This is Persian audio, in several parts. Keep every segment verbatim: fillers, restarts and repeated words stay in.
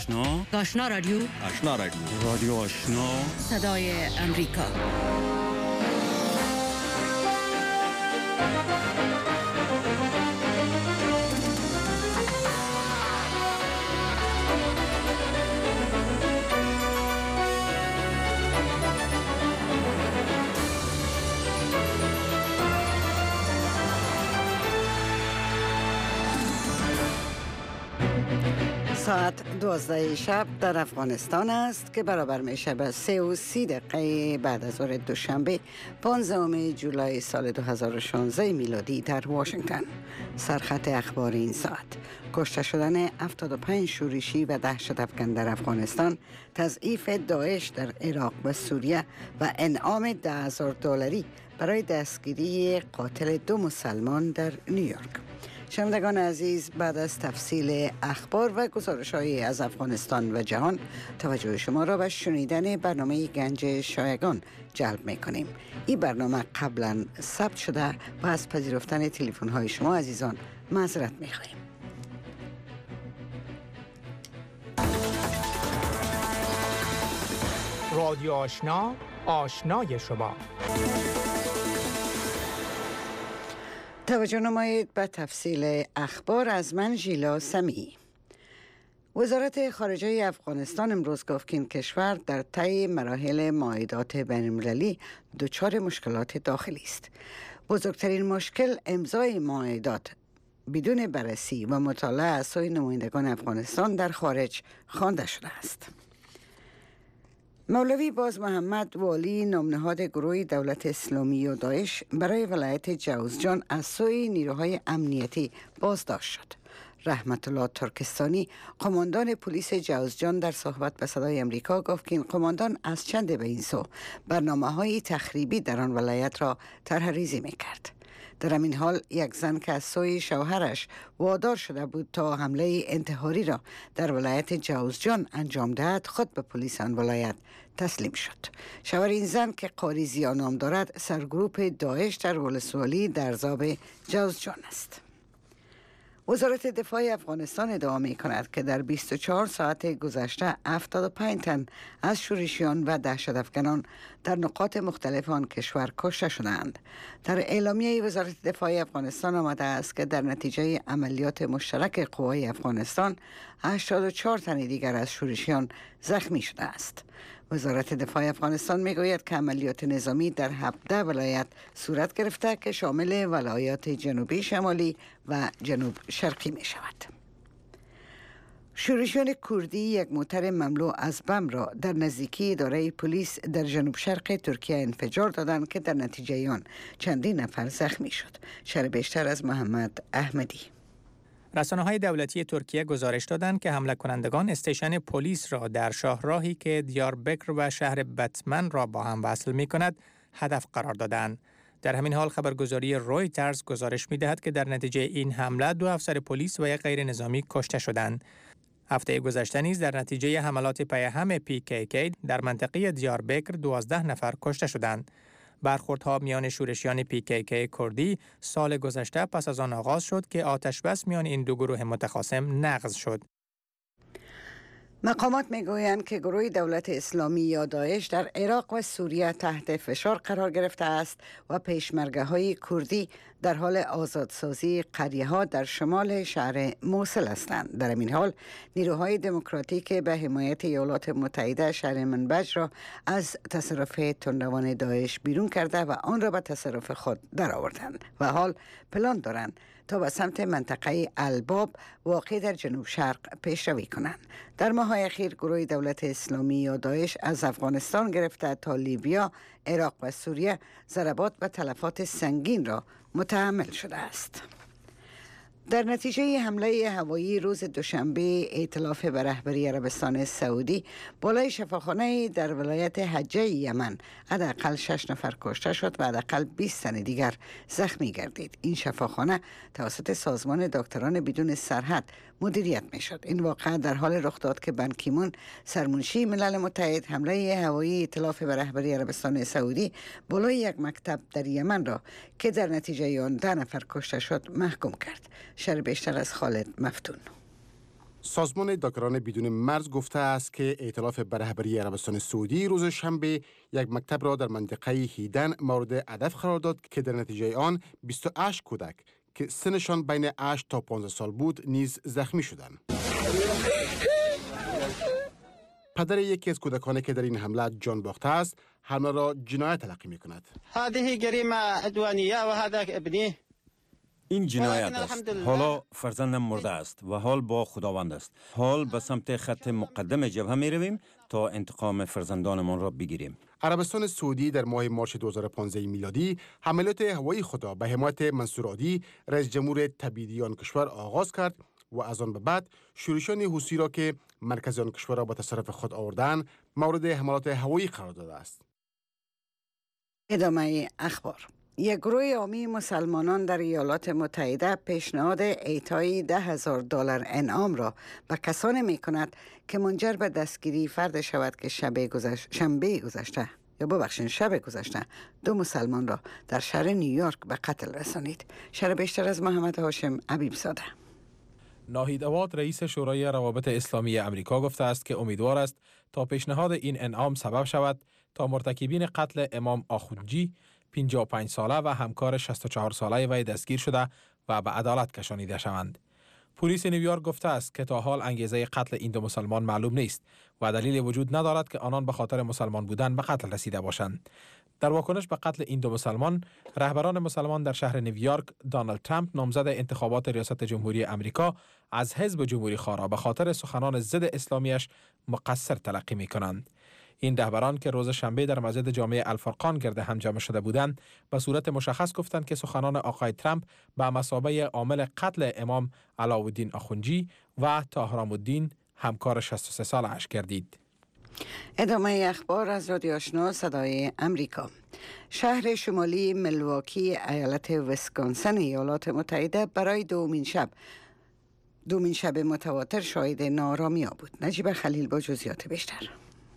آشنا آشنا رادیو آشنا رادیو رادیو آشنا صدای امریکا. ساعت دوازده شب در افغانستان است که برابر میشه به سه و سی دقیقه بعد از ظهر دوشنبه پانزدهم جولای سال دو هزار و شانزده میلادی در واشنگتن. سرخط اخبار این ساعت: کشته شدن هفتاد و پنج شورشی و دهشت افکن در افغانستان، تضعیف داعش در عراق و سوریه و انعام ده هزار دلاری برای دستگیری قاتل دو مسلمان در نیویورک. شنوندگان عزیز، بعد از تفصیل اخبار و گزارش‌های از افغانستان و جهان، توجه شما را به شنیدن برنامه گنج شایگان جلب می‌کنیم. این برنامه قبلا ثبت شده و از پذیرفتن تلفن‌های شما عزیزان معذرت می‌خواهیم. رادیو آشنا، آشنای شما. توجه نمایید به تفصیل اخبار. از من ژیلا سمیعی. وزارت خارجه افغانستان امروز گفت که این کشور در طی مراحل معاهدات بین‌المللی دچار مشکلات داخلی است. بزرگترین مشکل امضای معاهدات بدون بررسی و مطالعه از سوی نمایندگان افغانستان در خارج خوانده شده است. مولوی باز محمد، والی نامنهاد گروه دولت اسلامی و داعش، برای ولایت جوزجان از سوی نیروهای امنیتی بازداشت شد. رحمت الله ترکستانی، قماندان پلیس جوزجان، در صحبت به صدای امریکا گفت که این قماندان از چند به این سو برنامه‌های تخریبی در آن ولایت را طرح‌ریزی می‌کرد. در همین حال یک زن که از سوی شوهرش وادار شده بود تا حمله انتحاری را در ولایت جوزجان انجام دهد، خود به پلیس آن ولایت تسلیم شد. شوهر این زن که قاری زیا نام دارد، سرگروپ داعش در ولسوالی در ذاب جوزجان است. وزارت دفاع افغانستان ادعا می کند که در بیست و چهار ساعت گذشته هفتاد و پنج تن از شورشیان و دهشت افکنان در نقاط مختلف آن کشور کشته شدند. در اعلامیه وزارت دفاع افغانستان آمده است که در نتیجه عملیات مشترک قوای افغانستان هشتاد و چهار تن دیگر از شورشیان زخمی شده است. وزارت دفاع افغانستان میگوید که عملیات نظامی در هفده ولایت صورت گرفته که شامل ولایات جنوبی شمالی و جنوب شرقی می شود. شورشیان کردی یک موتر مملو از بم را در نزدیکی اداره پلیس در جنوب شرق ترکیه انفجار دادند که در نتیجه آن چندین نفر زخمی شد. شرح بیشتر از محمد احمدی. رسانه‌های دولتی ترکیه گزارش دادند که حمله کنندگان استیشن پلیس را در شاهراهی که دیاربکر و شهر بتمن را با هم وصل می‌کند هدف قرار دادند. در همین حال خبرگزاری رویترز گزارش می‌دهد که در نتیجه این حمله دو افسر پلیس و یک غیر نظامی کشته شدند. هفته گذشته نیز در نتیجه حملات پیهم پی کی کی در منطقه دیاربکر دوازده نفر کشته شدند. برخوردها میان شورشیان پی کی کی کردی سال گذشته پس از آن آغاز شد که آتشبس میان این دو گروه متخاصم نقض شد. مقامات میگویند که گروه دولت اسلامی یا داعش در عراق و سوریه تحت فشار قرار گرفته است و پیشمرگه‌های کردی در حال آزادسازی قریه‌ها در شمال شهر موصل هستند. در این حال نیروهای دموکراتیک به حمایت ایالات متحده شهر منبج را از تصرف تندروان داعش بیرون کرده و آن را به تصرف خود درآوردند و حال پلان دارند تا به سمت منطقه الباب واقع در جنوب شرق پیشروی کنند. در ماه‌های اخیر گروه دولت اسلامی یا داعش از افغانستان گرفته تا لیبیا، عراق و سوریه ضربات و تلفات سنگین را متحمل شده است. در نتیجه حمله هوایی روز دوشنبه ائتلاف به رهبری عربستان سعودی، بالای شفاخانه در ولایت حجه یمن حداقل شش نفر کشته شد و حداقل بیست تن دیگر زخمی گردید. این شفاخانه توسط سازمان دکتران بدون سرحد مدیریت می شد. این واقعه در حال رخ داد که بان کی مون، سرمنشی ملل متحد، حمله هوایی ائتلاف به رهبری عربستان سعودی بالای یک مکتب در یمن را که در نتیجه آن ده نفر کشته شد محکوم کرد. شرح بیشتر از خالد مفتون. سازمان دکتران بدون مرز گفته است که ائتلاف به رهبری عربستان سعودی روز شنبه یک مکتب را در منطقه هیدن مورد هدف قرار داد که در نتیجه آن بیست و هشت کودک که سنشان بین هشت تا پانزده سال بود نیز زخمی شدند. پدر یکی از کودکانی که در این حمله جان باخته است، حمله را جنایت تلقی می‌کند. هذه جریمه عدوانیه و هذا ابنی. این جنایت است. حالا فرزندم مرده است و حال با خداوند است. حال به سمت خط مقدم جبهه می رویم تا انتقام فرزندانمان را بگیریم. عربستان سعودی در ماه مارس دو هزار و پانزده میلادی حملات هوایی خود را به حمایت منصور هادی رئیس جمهور تبعیدی آن کشور آغاز کرد و از آن به بعد شورشیان حوثی را که مرکز آن کشور را به تصرف خود آوردند مورد حملات هوایی قرار داده است. ادامه اخبار. یک گروه عامی مسلمانان در ایالات متحده پیشنهاد اعطای ده هزار دلار انعام را به کسانی می کند که منجر به دستگیری فرد شود که شب گذشته شنبه گذشته یا ببخشید شب گذشته دو مسلمان را در شهر نیویورک به قتل رسانید. شرح بیشتر از محمد هاشم حبیب زاده. ناهید عواد رئیس شورای روابط اسلامی امریکا گفته است که امیدوار است تا پیشنهاد این انعام سبب شود تا مرتکبین قتل امام آخوندی پنجاه و پنج ساله و همکار شصت و چهار ساله وی دستگیر شده و به عدالت کشانیده شوند. پلیس نیویورک گفته است که تا حال انگیزه قتل این دو مسلمان معلوم نیست و دلیل وجود ندارد که آنان به خاطر مسلمان بودن به قتل رسیده باشند. در واکنش به قتل این دو مسلمان، رهبران مسلمان در شهر نیویورک دونالد ترامپ نامزد انتخابات ریاست جمهوری امریکا از حزب جمهوری خواه را به خاطر سخنان ضد اسلامیش مقصر تلقی می‌کنند. این رهبران که روز شنبه در مسجد جامع الفرقان گرد هم جمع شده بودند، به صورت مشخص گفتند که سخنان آقای ترامپ به مثابه عامل قتل امام علاءالدین آخوندی و طاهرام الدین همکار شصت و سه سالش گردید. ادامه اخبار از رادیو آشنا صدای امریکا. شهر شمالی ملواکی ایالت ویسکانسن ایالات متحده برای دومین شب دومین شب متواتر شاهد ناآرامی بود. نجیب خلیل با جزئیات بیشتر.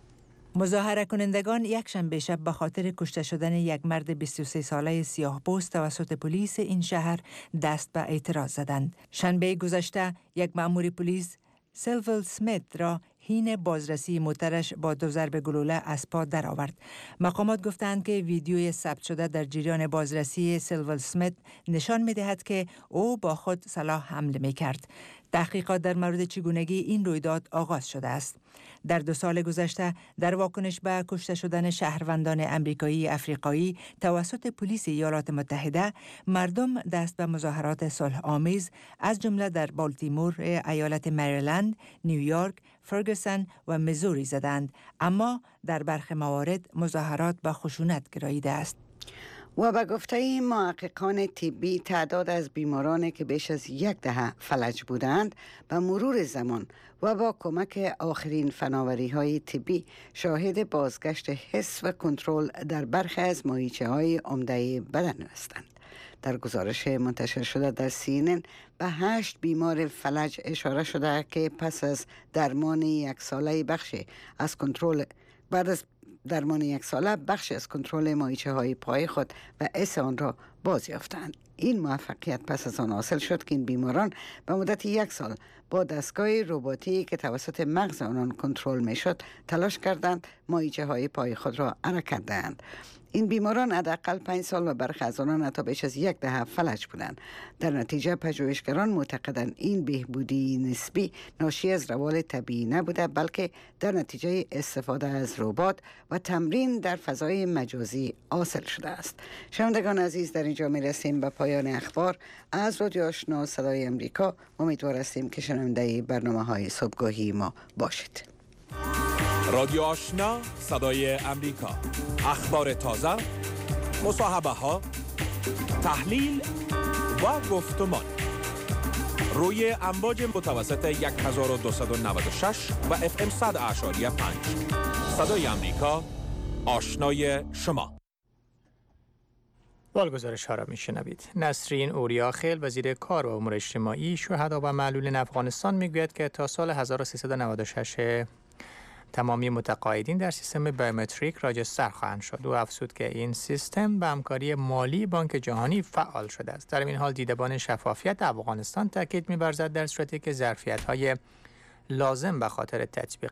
مظاهره کنندگان یک شنبه شب به خاطر کشته شدن یک مرد بیست و سه ساله سیاه‌پوست توسط پلیس این شهر دست به اعتراض زدند. شنبه گذشته یک مأمور پلیس سیلول سمیت را حین بازرسی موترش با دو ضرب گلوله از پا درآورد. مقامات گفتند که ویدیوی ثبت شده در جریان بازرسی سیلول سمیت نشان می‌دهد که او با خود سلاح حمل می‌کرد. تحقیقات در مورد چگونگی این رویداد آغاز شده است. در دو سال گذشته در واکنش به کشته شدن شهروندان امریکایی افریقایی توسط پلیس ایالات متحده، مردم دست به مظاهرات صلح آمیز از جمله در بالتیمور ایالت مریلند، نیویورک، فرگوسن و میزوری زدند، اما در برخی موارد مظاهرات به خشونت گراییده است. و به گفته محققان طبی تعداد از بیمارانی که بیش از یک دهه فلج بودند به مرور زمان و با کمک آخرین فناوری‌های طبی شاهد بازگشت حس و کنترل در برخی از ماهیچه های عمده بدن هستند. در گزارش منتشر شده در سی ان ان به هشت بیمار فلج اشاره شده که پس از درمان یک ساله بخشی از کنترل بعد از درمان یک ساله بخش از کنترل ماهیچه های پای خود و حس آن را باز یافتند. این موفقیت پس از آن حاصل شد که این بیماران به مدت یک سال با دستگاه رباتی که توسط مغز آنان کنترل می شد تلاش کردند ماهیچه های پای خود را حرکت دهند. این بیماران حداقل پنج سال و برخی از آنان حتی بیش از یک دهه فلج بودند. در نتیجه پژوهشگران معتقدند این بهبودی نسبی ناشی از روال طبیعی نبوده، بلکه در نتیجه استفاده از ربات و تمرین در فضای مجازی حاصل شده است. شنوندگان عزیز، در اینجا می رسیم به پایان اخبار از رادیو آشنا صدای امریکا. امیدوار هستیم که شنونده برنامه های صبحگاهی ما باشید. رادیو آشنا صدای امریکا، اخبار تازه، مصاحبه ها، تحلیل و گفتمان روی امواج متوسط صد و دویست و نود و شش و اف ام صد اعشاری پنج. صدای امریکا، آشنای شما. والگزارش ها را می شنوید. نسرین اوریاخیل وزیر کار و امور اجتماعی شهدا و معلولین افغانستان می گوید که تا سال هزار و سیصد و نود و شش تمامی متقاعدین در سیستم بایومتریک راجستر خواهند شد. او افزود که این سیستم به همکاری مالی بانک جهانی فعال شده است. در این حال دیدبان شفافیت افغانستان تاکید می‌ورزد در صورتی که ظرفیت‌های لازم به خاطر تطبیق